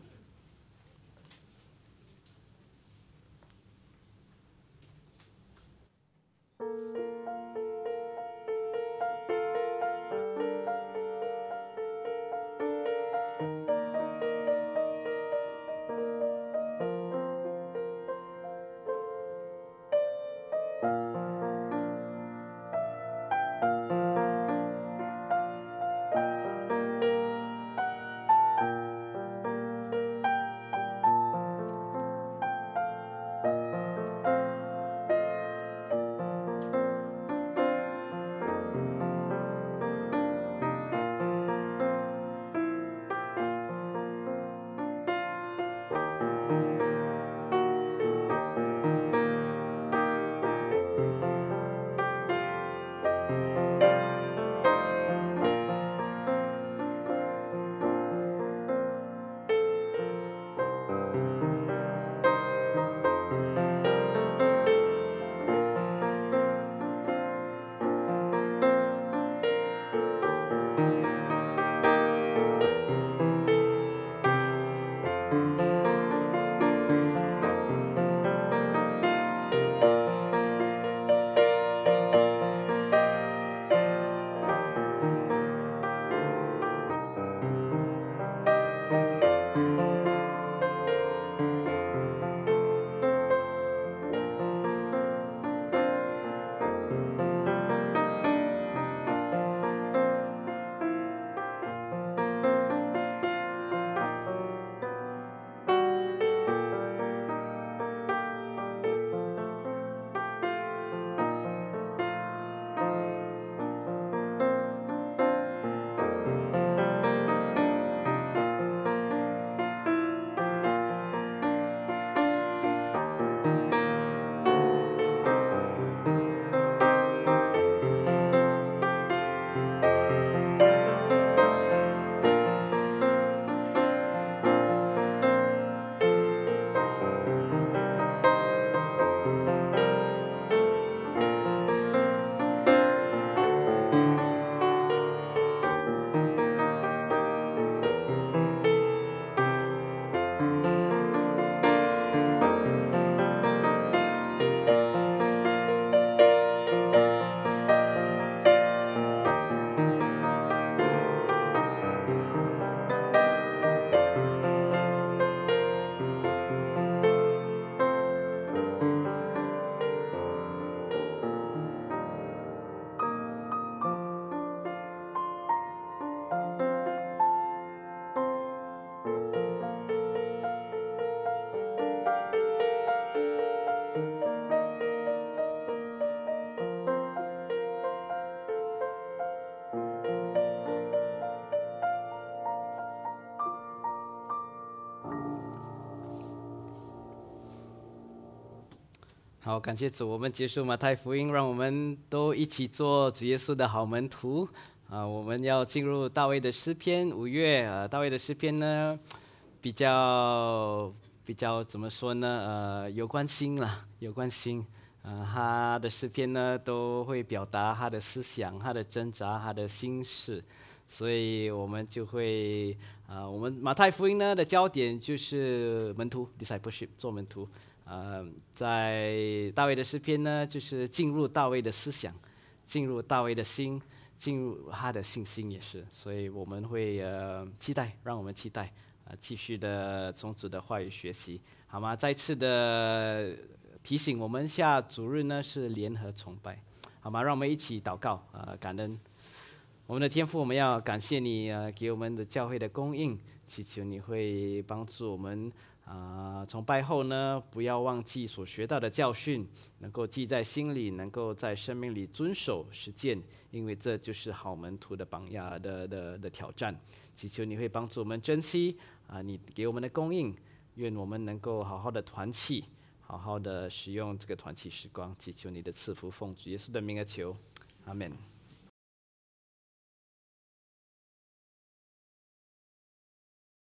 好，感谢主，我们结束马太福音，让我们都一起做主耶稣的好门徒啊！我们要进入大卫的诗篇五月啊，大卫的诗篇呢，比较比较怎么说呢？呃，有关心啦，有关心。呃，他的诗篇呢，都会表达他的思想、他的挣扎、他的心事，所以我们就会啊、呃，我们马太福音呢的焦点就是门徒 discipleship 做门徒。呃，在大卫的诗篇呢，就是进入大卫的思想，进入大卫的心，进入他的信心也是，所以我们会呃期待，让我们期待啊、呃，继续的从主的话语学习，好吗？再次的提醒我们，下主日呢是联合崇拜，好吗？让我们一起祷告啊、呃，感恩我们的天父，我们要感谢你呃给我们的教会的供应，祈求你会帮助我们。啊、呃，崇拜后呢，不要忘记所学到的教训，能够记在心里，能够在生命里遵守实践，因为这就是好门徒的榜样的的的挑战。祈求你会帮助我们珍惜啊、呃，你给我们的供应，愿我们能够好好的团契，好好的使用这个团契时光。祈求你的赐福，奉主耶稣的名而求，阿门。